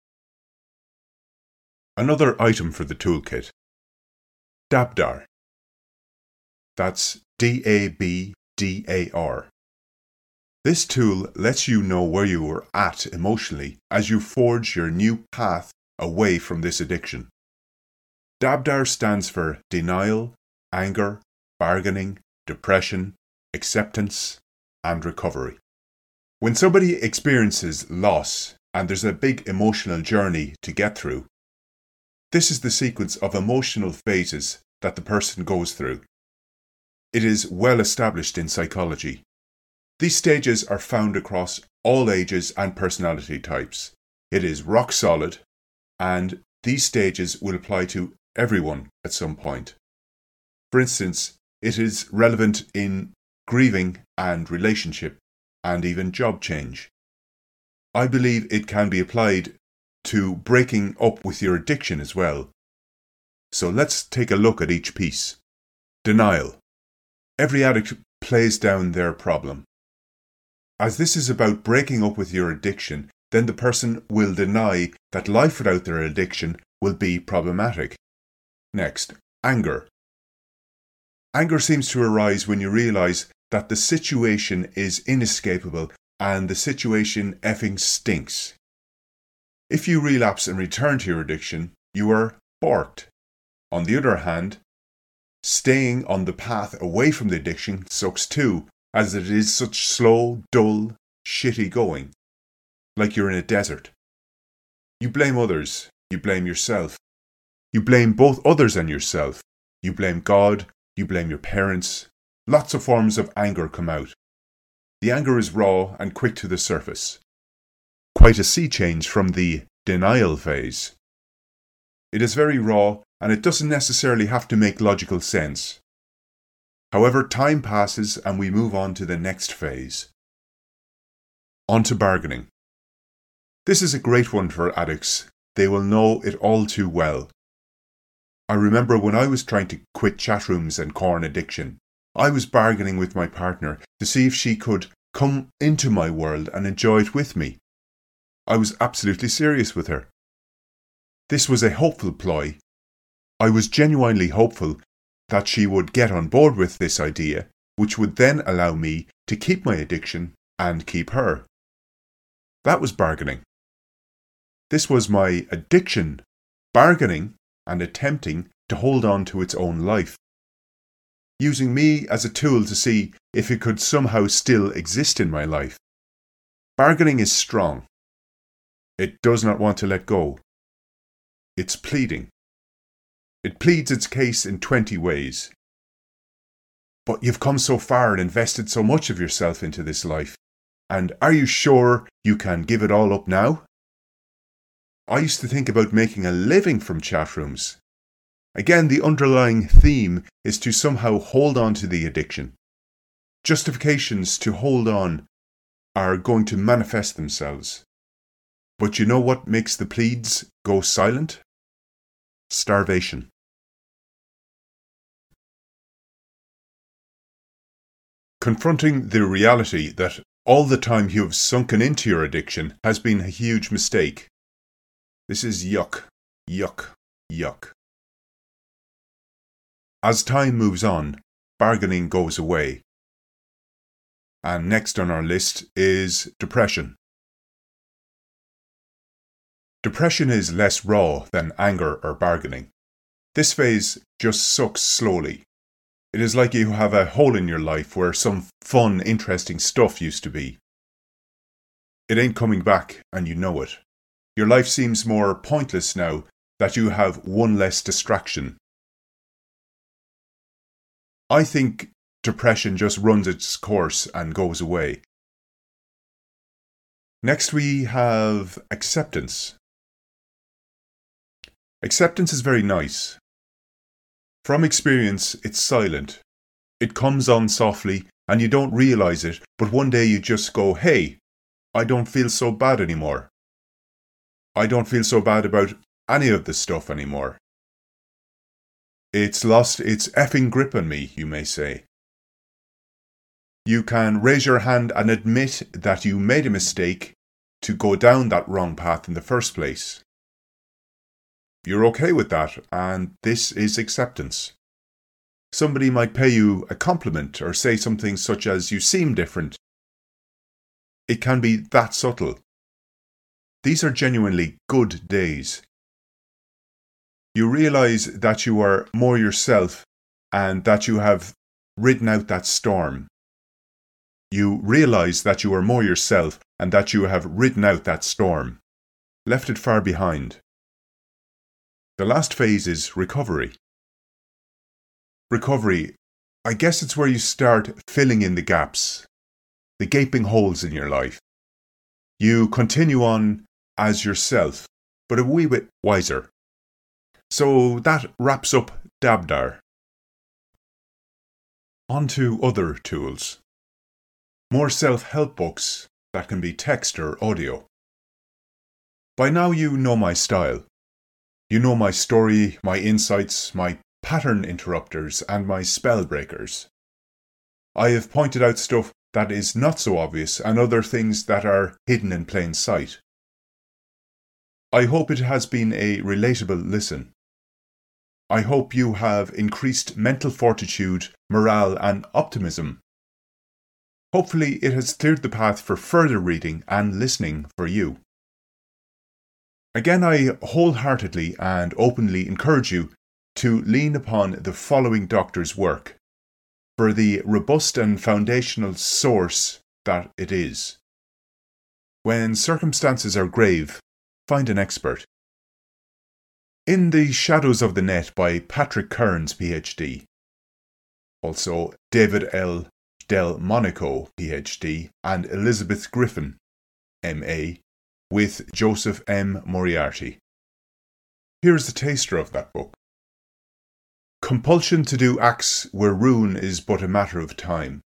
[SPEAKER 1] Another item for the toolkit. Dabdar. That's D A B D A R. This tool lets you know where you are at emotionally as you forge your new path away from this addiction. Dabdar stands for denial, anger, bargaining, depression, acceptance, and recovery. When somebody experiences loss and there's a big emotional journey to get through, this is the sequence of emotional phases that the person goes through. It is well established in psychology. These stages are found across all ages and personality types. It is rock solid, and these stages will apply to everyone at some point. For instance, it is relevant in grieving and relationship, and even job change. I believe it can be applied to breaking up with your addiction as well. So let's take a look at each piece. Denial. Every addict plays down their problem. As this is about breaking up with your addiction, then the person will deny that life without their addiction will be problematic. Next, anger. Anger seems to arise when you realise that the situation is inescapable and the situation effing stinks. If you relapse and return to your addiction, you are borked. On the other hand, staying on the path away from the addiction sucks too, as it is such slow, dull, shitty going. Like you're in a desert. You blame others. You blame yourself. You blame both others and yourself. You blame God. You blame your parents. Lots of forms of anger come out. The anger is raw and quick to the surface. Quite a sea change from the denial phase. It is very raw and it doesn't necessarily have to make logical sense. However, time passes and we move on to the next phase. On to bargaining. This is a great one for addicts. They will know it all too well. I remember when I was trying to quit chat rooms and corn addiction, I was bargaining with my partner to see if she could come into my world and enjoy it with me. I was absolutely serious with her. This was a hopeful ploy. I was genuinely hopeful that she would get on board with this idea, which would then allow me to keep my addiction and keep her. That was bargaining. This was my addiction, bargaining and attempting to hold on to its own life, using me as a tool to see if it could somehow still exist in my life. Bargaining is strong. It does not want to let go. It's pleading. It pleads its case in twenty ways. But you've come so far and invested so much of yourself into this life, and are you sure you can give it all up now? I used to think about making a living from chat rooms. Again, the underlying theme is to somehow hold on to the addiction. Justifications to hold on are going to manifest themselves. But you know what makes the pleads go silent? Starvation. Confronting the reality that all the time you have sunken into your addiction has been a huge mistake. This is yuck, yuck, yuck. As time moves on, bargaining goes away. And next on our list is depression. Depression is less raw than anger or bargaining. This phase just sucks slowly. It is like you have a hole in your life where some fun, interesting stuff used to be. It ain't coming back, and you know it. Your life seems more pointless now that you have one less distraction. I think depression just runs its course and goes away. Next we have acceptance. Acceptance is very nice. From experience, it's silent. It comes on softly and you don't realise it, but one day you just go, hey, I don't feel so bad anymore. I don't feel so bad about any of this stuff anymore. It's lost its effing grip on me, you may say. You can raise your hand and admit that you made a mistake to go down that wrong path in the first place. You're okay with that, and this is acceptance. Somebody might pay you a compliment or say something such as, you seem different. It can be that subtle. These are genuinely good days. You realise that you are more yourself and that you have ridden out that storm. You realise that you are more yourself and that you have ridden out that storm, left it far behind. The last phase is recovery. Recovery, I guess it's where you start filling in the gaps, the gaping holes in your life. You continue on as yourself, but a wee bit wiser. So that wraps up Dabdar. On to other tools. More self-help books that can be text or audio. By now you know my style. You know my story, my insights, my pattern interrupters, and my spell breakers. I have pointed out stuff that is not so obvious and other things that are hidden in plain sight. I hope it has been a relatable listen. I hope you have increased mental fortitude, morale, and optimism. Hopefully, it has cleared the path for further reading and listening for you. Again, I wholeheartedly and openly encourage you to lean upon the following doctor's work for the robust and foundational source that it is. When circumstances are grave, find an expert. In the Shadows of the Net by Patrick Kearns, P H D. Also David L. Del Monaco, P H D, and Elizabeth Griffin, M A, with Joseph M. Moriarty. Here is the taster of that book. Compulsion to do acts where ruin is but a matter of time.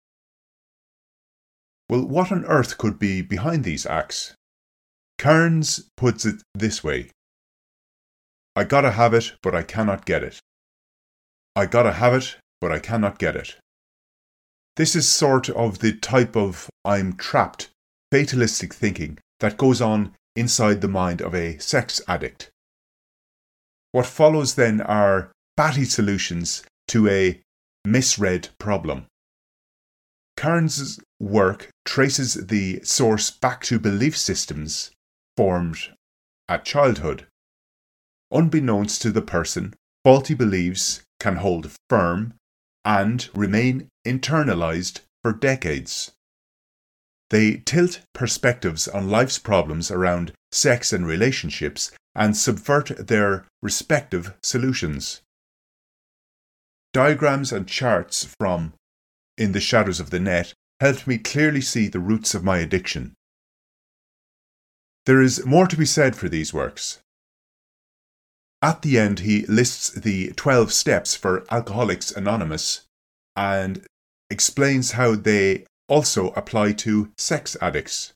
[SPEAKER 1] Well, what on earth could be behind these acts? Kearns puts it this way. I gotta have it, but I cannot get it. I gotta have it, but I cannot get it. This is sort of the type of I'm trapped, fatalistic thinking that goes on inside the mind of a sex addict. What follows then are batty solutions to a misread problem. Kearns' work traces the source back to belief systems formed at childhood. Unbeknownst to the person, faulty beliefs can hold firm and remain internalized for decades. They tilt perspectives on life's problems around sex and relationships and subvert their respective solutions. Diagrams and charts from In the Shadows of the Net helped me clearly see the roots of my addiction. There is more to be said for these works. At the end, he lists the twelve steps for Alcoholics Anonymous and explains how they also apply to sex addicts.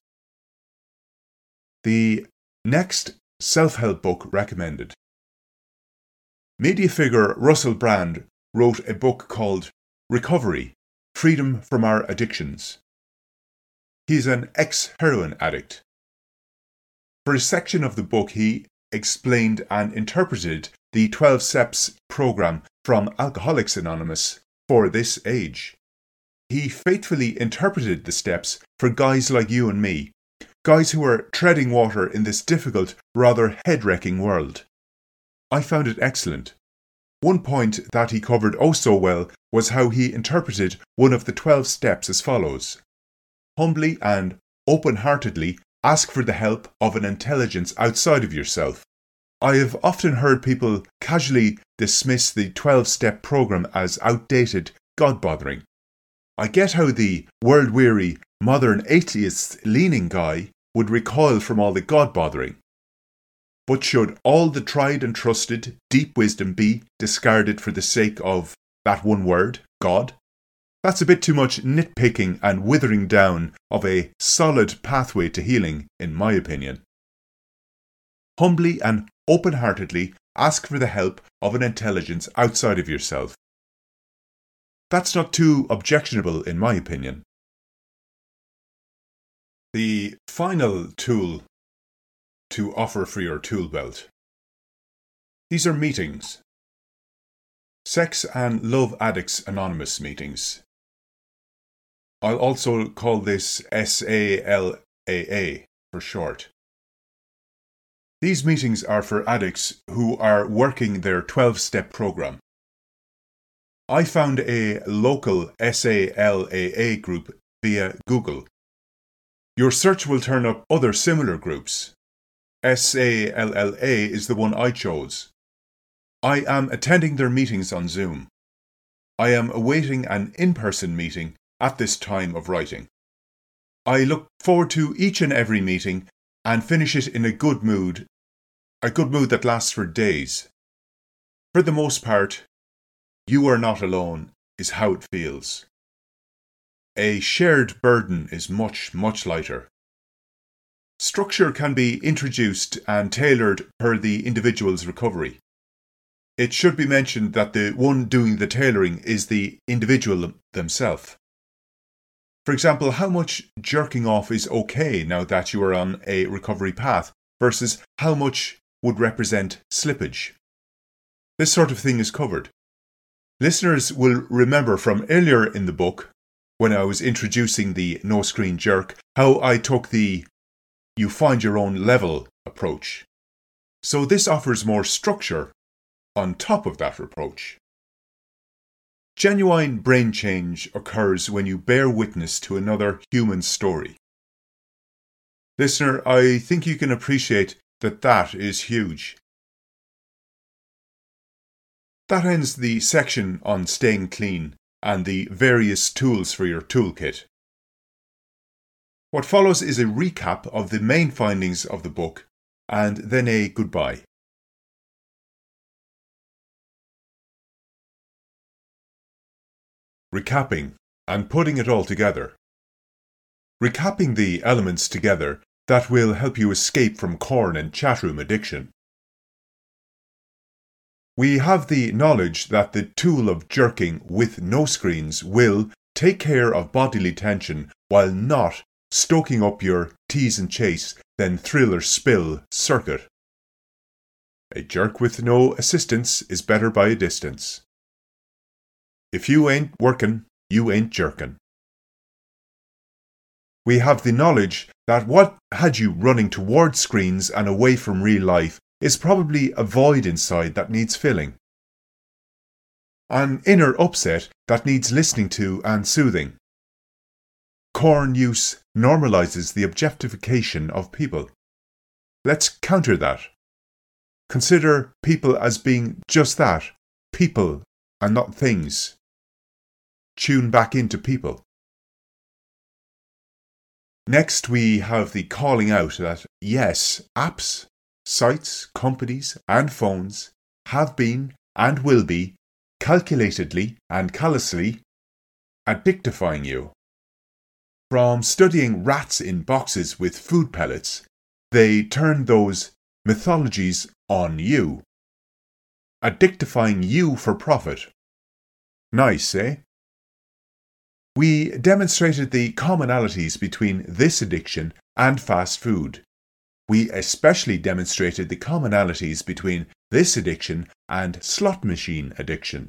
[SPEAKER 1] The next self-help book recommended. Media figure Russell Brand wrote a book called Recovery, Freedom from Our Addictions. He's an ex-heroin addict. For a section of the book, he explained and interpreted the twelve steps program from Alcoholics Anonymous for this age. He faithfully interpreted the steps for guys like you and me, guys who are treading water in this difficult, rather head-wrecking world. I found it excellent. One point that he covered oh so well was how he interpreted one of the twelve steps as follows. Humbly and open-heartedly ask for the help of an intelligence outside of yourself. I have often heard people casually dismiss the twelve-step program as outdated God-bothering. I get how the world-weary, modern atheist-leaning guy would recoil from all the God-bothering. But should all the tried and trusted deep wisdom be discarded for the sake of that one word, God? That's a bit too much nitpicking and withering down of a solid pathway to healing, in my opinion. Humbly and open-heartedly ask for the help of an intelligence outside of yourself. That's not too objectionable, in my opinion. The final tool to offer for your tool belt. These are meetings. Sex and Love Addicts Anonymous meetings. I'll also call this S A L A A for short. These meetings are for addicts who are working their twelve-step program. I found a local S A L A A group via Google. Your search will turn up other similar groups. S A L L A is the one I chose. I am attending their meetings on Zoom. I am awaiting an in-person meeting at this time of writing. I look forward to each and every meeting and finish it in a good mood, a good mood that lasts for days. For the most part, you are not alone is how it feels. A shared burden is much, much lighter. Structure can be introduced and tailored per the individual's recovery. It should be mentioned that the one doing the tailoring is the individual themselves. For example, how much jerking off is okay now that you are on a recovery path versus how much would represent slippage. This sort of thing is covered. Listeners will remember from earlier in the book, when I was introducing the no screen jerk, how I took the you find your own level approach. So this offers more structure on top of that approach. Genuine brain change occurs when you bear witness to another human story. Listener, I think you can appreciate that that is huge. That ends the section on staying clean and the various tools for your toolkit. What follows is a recap of the main findings of the book and then a goodbye. Recapping and putting it all together. Recapping the elements together that will help you escape from corn and chatroom addiction. We have the knowledge that the tool of jerking with no screens will take care of bodily tension while not stoking up your tease and chase, then thrill or spill circuit. A jerk with no assistance is better by a distance. If you ain't working, you ain't jerking. We have the knowledge that what had you running towards screens and away from real life is probably a void inside that needs filling. An inner upset that needs listening to and soothing. Corn use normalizes the objectification of people. Let's counter that. Consider people as being just that, people and not things. Tune back into people. Next, we have the calling out that yes, apps, sites, companies, and phones have been and will be calculatedly and callously addictifying you. From studying rats in boxes with food pellets, they turn those mythologies on you, addictifying you for profit. Nice, eh? We demonstrated the commonalities between this addiction and fast food. We especially demonstrated the commonalities between this addiction and slot machine addiction.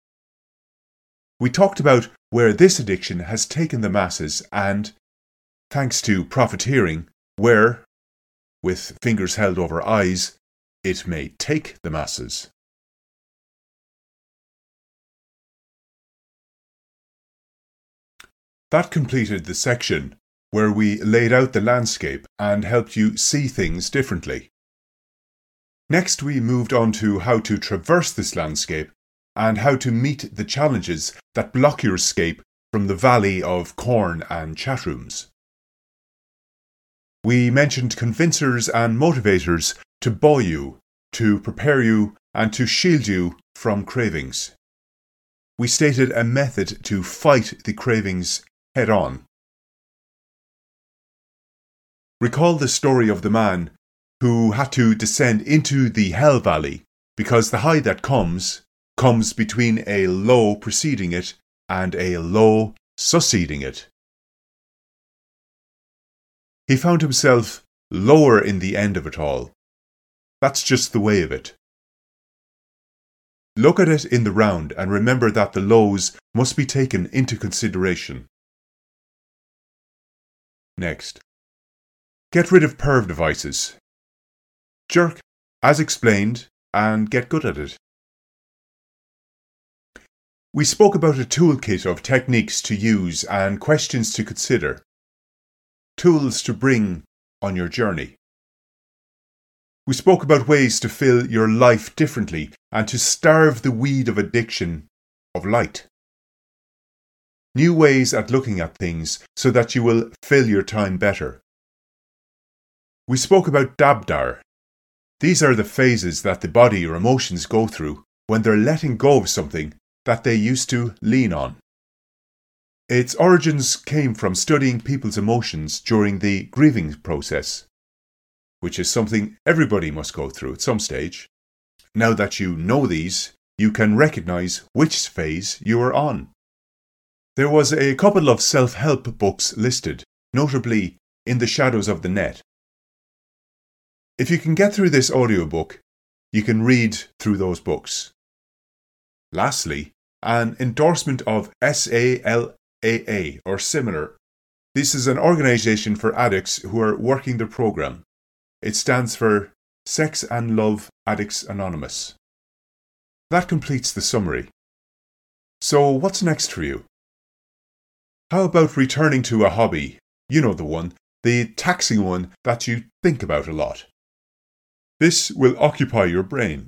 [SPEAKER 1] We talked about where this addiction has taken the masses and, thanks to profiteering, where, with fingers held over eyes, it may take the masses. That completed the section where we laid out the landscape and helped you see things differently. Next, we moved on to how to traverse this landscape and how to meet the challenges that block your escape from the valley of corn and chatrooms. We mentioned convincers and motivators to buoy you, to prepare you, and to shield you from cravings. We stated a method to fight the cravings head on. Recall the story of the man who had to descend into the hell valley because the high that comes, comes between a low preceding it and a low succeeding it. He found himself lower in the end of it all. That's just the way of it. Look at it in the round and remember that the lows must be taken into consideration. Next. Get rid of perv devices. Jerk, as explained, and get good at it. We spoke about a toolkit of techniques to use and questions to consider. Tools to bring on your journey. We spoke about ways to fill your life differently and to starve the weed of addiction of light. New ways at looking at things so that you will fill your time better. We spoke about dabdar. These are the phases that the body or emotions go through when they're letting go of something that they used to lean on. Its origins came from studying people's emotions during the grieving process, which is something everybody must go through at some stage. Now that you know these, you can recognize which phase you are on. There was a couple of self-help books listed, notably In the Shadows of the Net. If you can get through this audiobook, you can read through those books. Lastly, an endorsement of S A L A A or similar. This is an organisation for addicts who are working the programme. It stands for Sex and Love Addicts Anonymous. That completes the summary. So what's next for you? How about returning to a hobby? You know the one, the taxing one that you think about a lot. This will occupy your brain.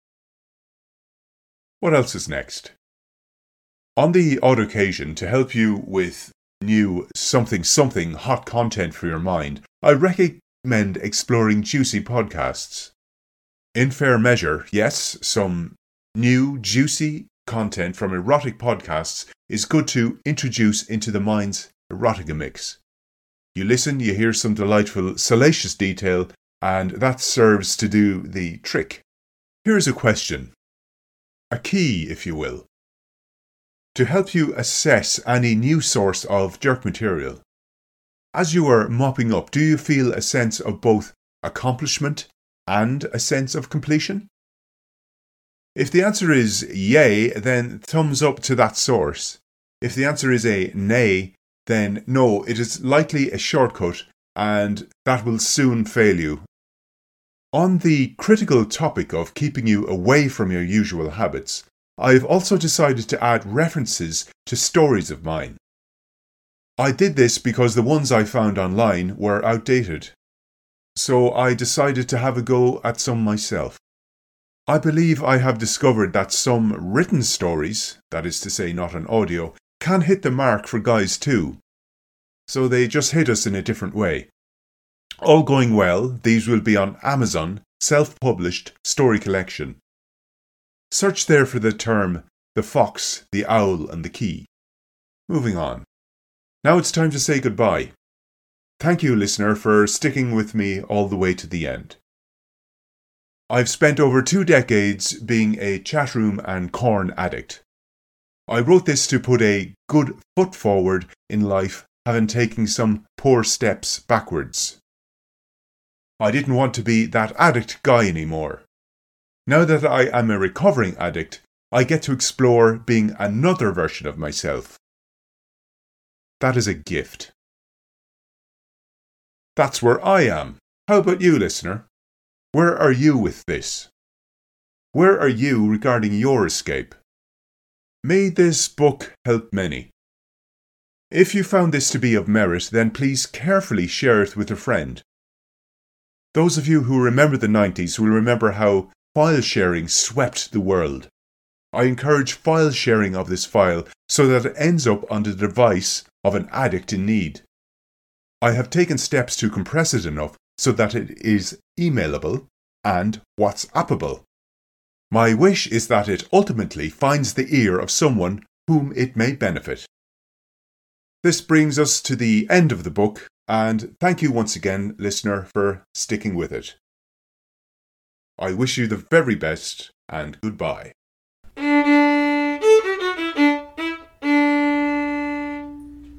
[SPEAKER 1] What else is next? On the odd occasion, to help you with new something something hot content for your mind, I recommend exploring juicy podcasts. In fair measure, yes, some new juicy content from erotic podcasts is good to introduce into the mind's erotica mix. You listen, you hear some delightful, salacious detail, and that serves to do the trick. Here's a question. A key, if you will, to help you assess any new source of jerk material. As you are mopping up, do you feel a sense of both accomplishment and a sense of completion? If the answer is yay, then thumbs up to that source. If the answer is a nay, then no, it is likely a shortcut and that will soon fail you. On the critical topic of keeping you away from your usual habits, I've also decided to add references to stories of mine. I did this because the ones I found online were outdated. So I decided to have a go at some myself. I believe I have discovered that some written stories, that is to say not on audio, can hit the mark for guys too. So they just hit us in a different way. All going well, these will be on Amazon, self-published story collection. Search there for the term The Fox, the Owl and the Key. Moving on. Now it's time to say goodbye. Thank you, listener, for sticking with me all the way to the end. I've spent over two decades being a chatroom and corn addict. I wrote this to put a good foot forward in life, having taken some poor steps backwards. I didn't want to be that addict guy anymore. Now that I am a recovering addict, I get to explore being another version of myself. That is a gift. That's where I am. How about you, listener? Where are you with this? Where are you regarding your escape? May this book help many. If you found this to be of merit, then please carefully share it with a friend. Those of you who remember the nineties will remember how file sharing swept the world. I encourage file sharing of this file so that it ends up on the device of an addict in need. I have taken steps to compress it enough so that it is emailable and WhatsAppable. My wish is that it ultimately finds the ear of someone whom it may benefit. This brings us to the end of the book, and thank you once again, listener, for sticking with it. I wish you the very best, and goodbye.